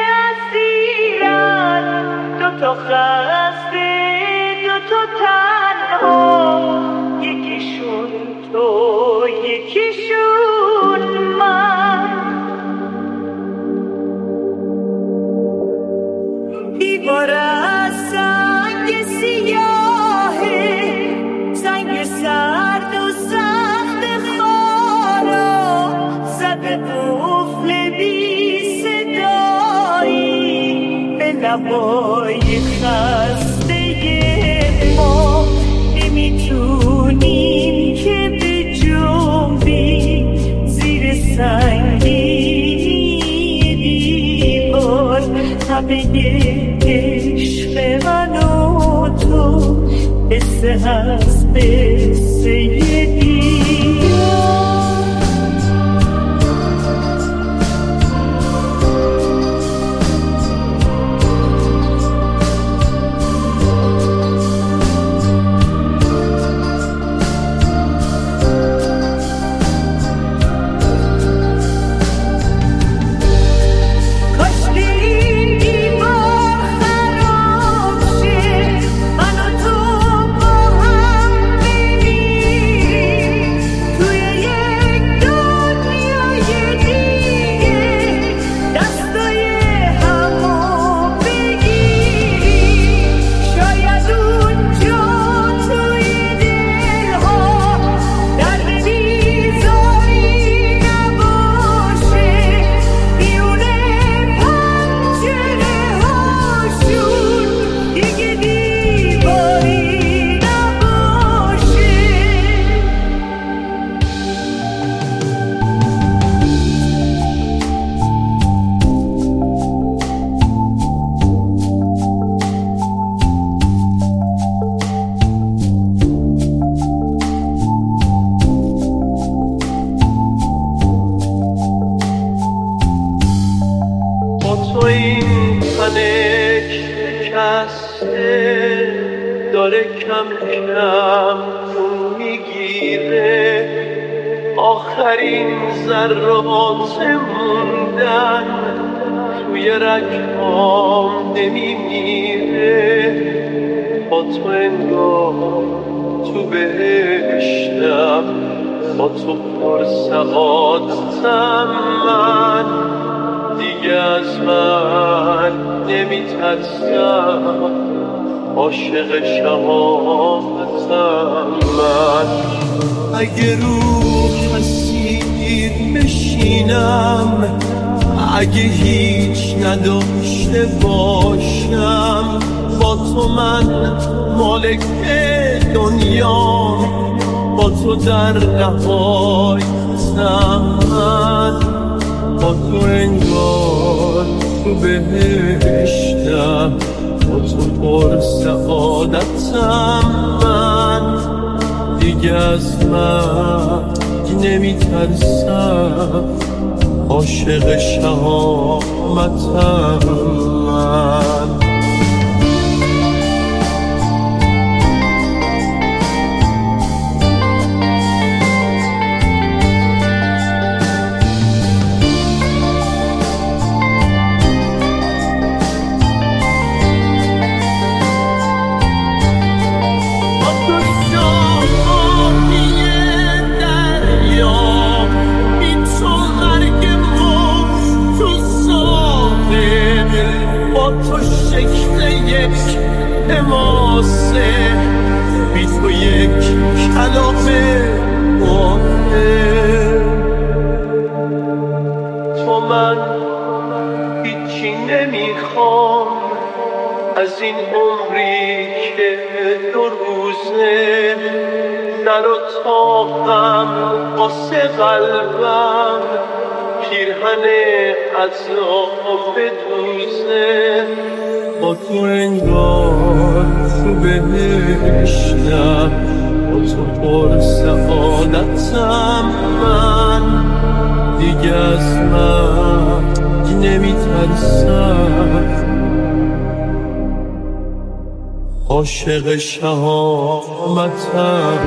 اسیرن، دوتا خسته، دوتا تنها، یکیشون تو، یکیشون من. دیوار از سنگ سیاهه، سنگ سرد و سخت خارا، زده قفل بی صدایی به لبای خسته ما. نمیتونیم که بجنبیم زیر سنگی دیوار، همه عشق من و تو قصه هست، قصه دیار. داره کم کم خون میگیره، آخرین ذرات موندن توی رگهام نمیمیره. تو بهشتم، با تو پر سعادتم. من دیگه از من نمیترسم، عاشق شهامتم. من اگه رو حسیر بشینم، اگه هیچ نداشته باشم، با تو من مالک دنیا، با تو در نهایتم. من با تو انگار تو بهشتم، با تو پر سعادتم. من دیگه از مرگ نمیترسم، عاشق شهامتم. من تو شکل یک حماسه، بی تو یک کلامه مانده. تو من هیچی نمیخوام از این عمری که 2 روزه، در اتاقم واسه قلبم پیرهن عذاب بدوزه. با تو انگار تو بهشتم، با تو پر سعادتم. من دیگه از مرگ نمیترسم، عاشق شهامتم.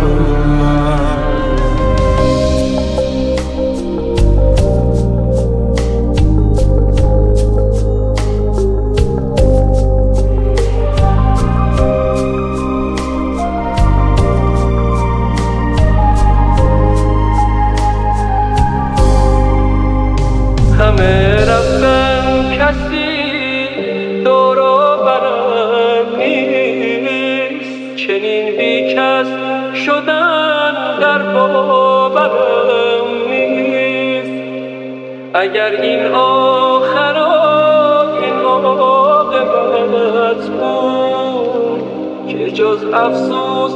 همه رفتن، کسی دور و برم نیست، چنین بی کس شدن در باورم نیست. اگر این آخرای عاقبت بود، که جز افسوس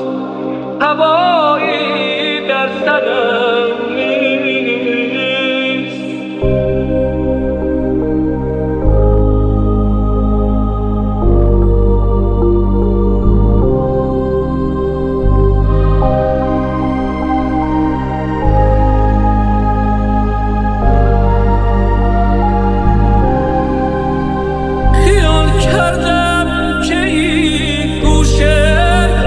هوایی در سرم نیست. کردم که این گوشه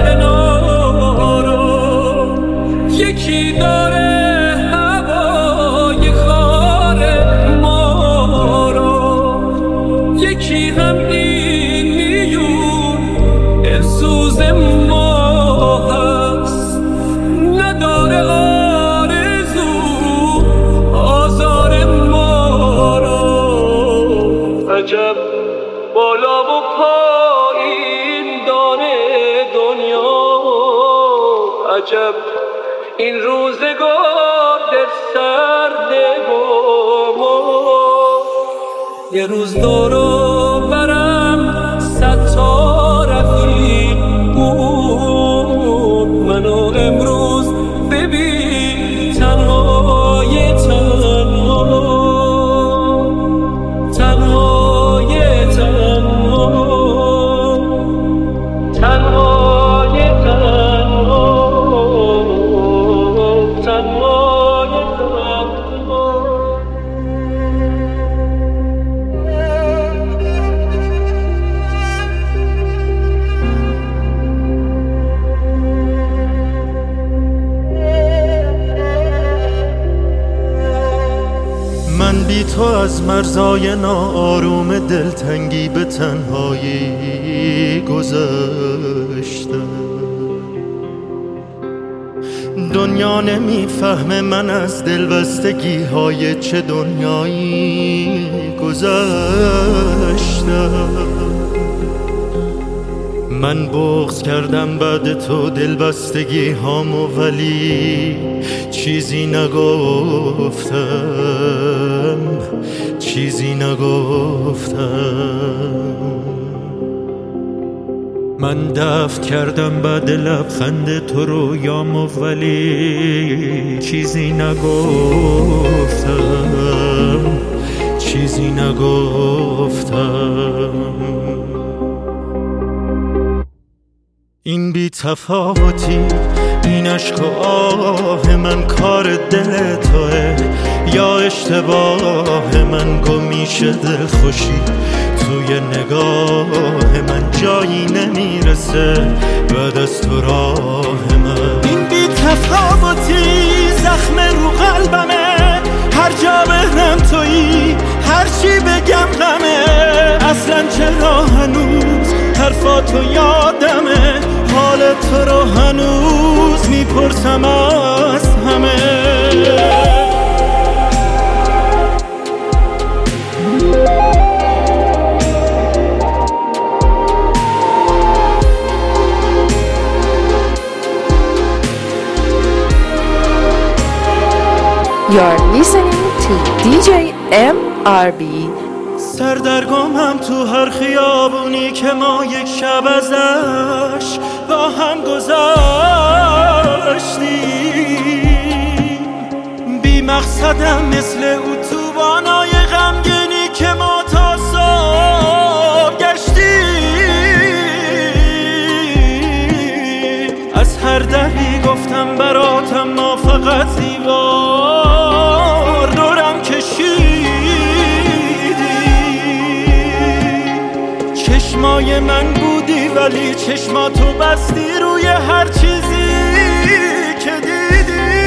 کنارو یکی داره هوای خار ما رو، یکی هم این میون افسوس ما هست، نداره آرزو آزار ما رو. عجب بالا و پایین دانه دنیا، عجب این روزگار در سرده با ما. یه روز دورو برم 100 تا رفیق بود، منو امروز ببین تنهای تنها، تنهای تنها، تنهای تنها، تنهای تنها. من بی تو از مرزای ناآروم دلتنگی به تنهایی گذشتم. دنیا نمیفهمه من از دلبستگی های چه دنیایی گذشتم. من بغض کردم بعد تو دلبستگی هامو ولی چیزی نگفتم، چیزی نگفتم. من دفن کردم بعد لبخند تو رویامو ولی چیزی نگفتم، چیزی نگفتم. این بی تفاوتی، این عشق و آه من کار دل توه یا اشتباه من؟ گمیشه دل خوشی توی نگاه من، جایی نمیرسه بعد از تو راه من. این بی تفاوتی زخم رو قلبمه، هر جا بهرم تویی، هر چی بگم غمه. اصلا چرا هنوز حرفاتو یادمه، حال تو رو هنوز میپرسم از همه. You're listening to DJ MRB. سردرگمم تو هر خیابونی که ما یک شب ازش با هم گذشتیم. بی مقصدم مثل اتوبانای غمگینی که ما تا صبح گشتیم. از هر دری گفتم براتم ما فقط دیوار دورم کشیدی. چشمای من بودی ولی چشماتو بستی روی هر چیزی که دیدی.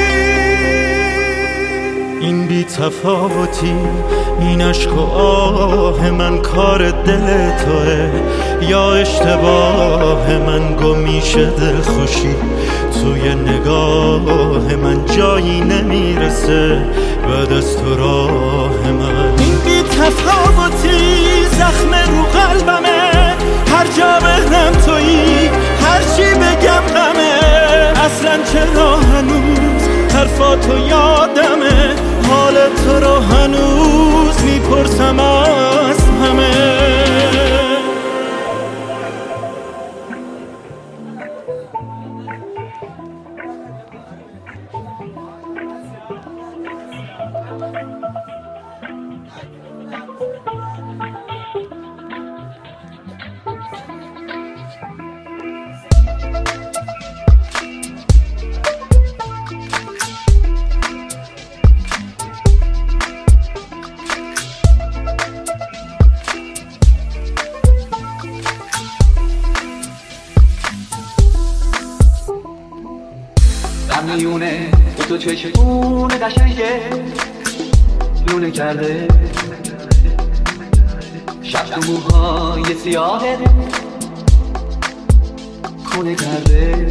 این بی تفاوتی، این عشق و آه من کار دل توه یا اشتباه من؟ گمیشه دل خوشی توی نگاه من، جایی نمیرسه بعد از تو راه من. این بی تفاوتی زخم رو قلبمه، هر جا بهرم تویی، هر چی بگم غمه. اصلا چرا هنوز حرفاتو یادمه، حال تو رو هنوز میپرسم از همه. میونه تو چشمونه قشنگه لونه کرده، شب تو موهای سیاهه خونه کرده.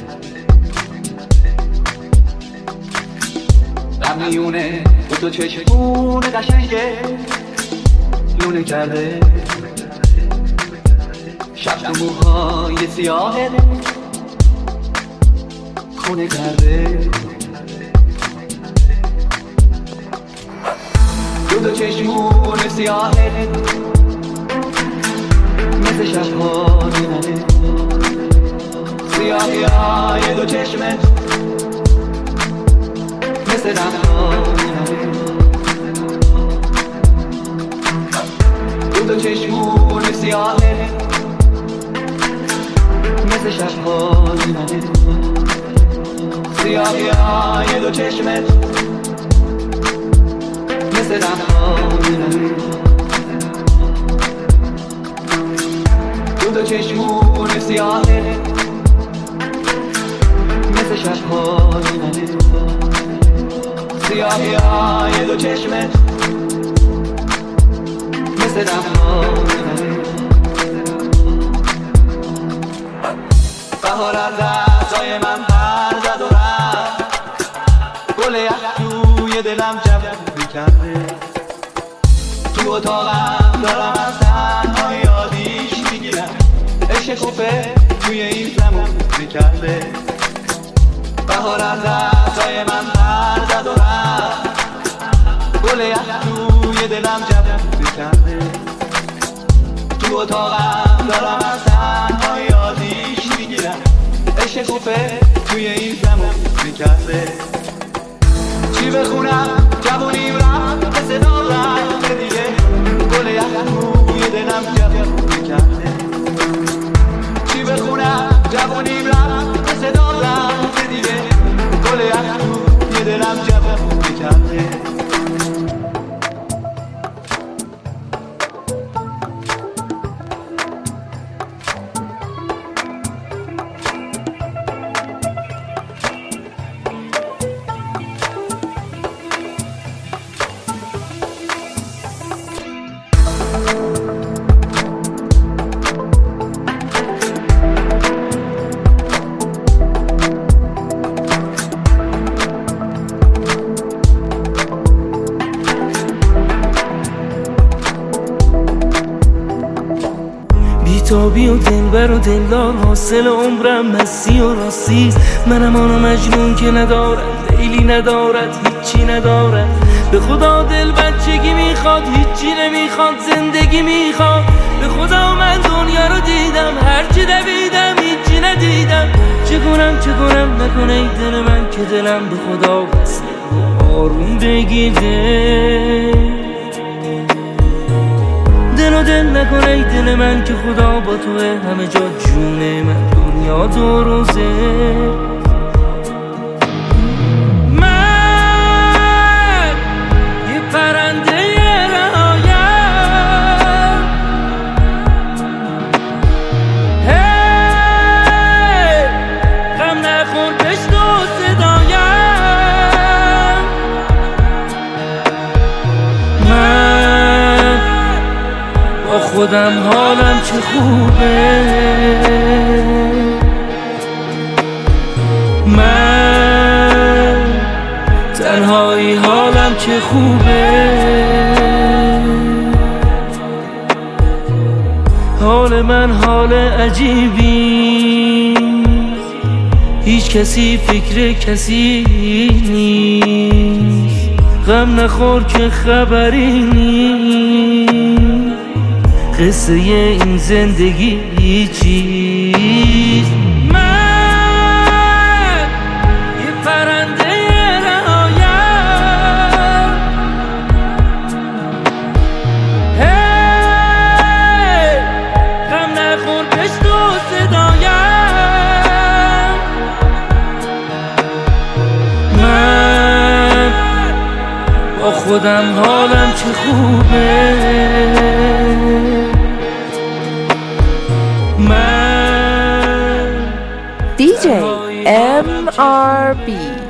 میونه تو چشمونه قشنگه لونه کرده، شب تو موهای سیاهه خونه کرده. دو چشمون سیاهه مثل شب‌های منه، سیاهی های دو چشمت مثل دم‌های منه. دو چشمون سیاهه مثل شب‌های منه، سیاهی های دو چشمت مثل دم‌های منه. دو چشمون سیاهه مثل شب‌های منه، سیاهی های دو چشمت مثل دم‌های منه. بهار از دستای من پر زد و رفت، اتاقم دارم از تنهایی یادیش میگیرم، عشق خوفه توی این زمان میکرده، بهار از دستای من پر زد و رفت، گل یخ توی دلم جب میکرده، تو اتاقم دارم از تنهایی یادیش میگیرم، عشق خوفه توی این زمان میکرده، چی بخونم جوونیم رفت به صدا رفت دیگه، گل یخ توی دلم جب میکرده، چی بخونم جوونیم رفت به صدا رفت دیگه، گل یخ توی دلم جب میکرده. بیتابی و دلبر و دلدار حاصل عمرم مسی و راستیست، منم آنو مجنون که ندارد لیلی ندارد هیچی ندارد، به خدا دل بچگی میخواد هیچی نمیخواد زندگی میخواد، به خدا من دنیا رو دیدم هرچی دویدم هیچی ندیدم، چه کنم نکنه ای دل من که دلم به خدا بسته و آروم بگیره، دل نکنه ای دل من که خدا با توه همه جا جون من دنیا دو روزه، من یه پرنده رهایم، هی غم نخور بشنو صدایم، من با خودم حالم چه خوبه، من تنهایی حالم چه خوبه، حال من حال عجیبی، هیچ کسی فکر کسی نیست، غم نخور که خبری نیست، قصه این زندگی چیست، من یه پرنده رهایم، هی غم نخور بشنو صدایم، من با خودم حالم چه خوبه، DJ MRB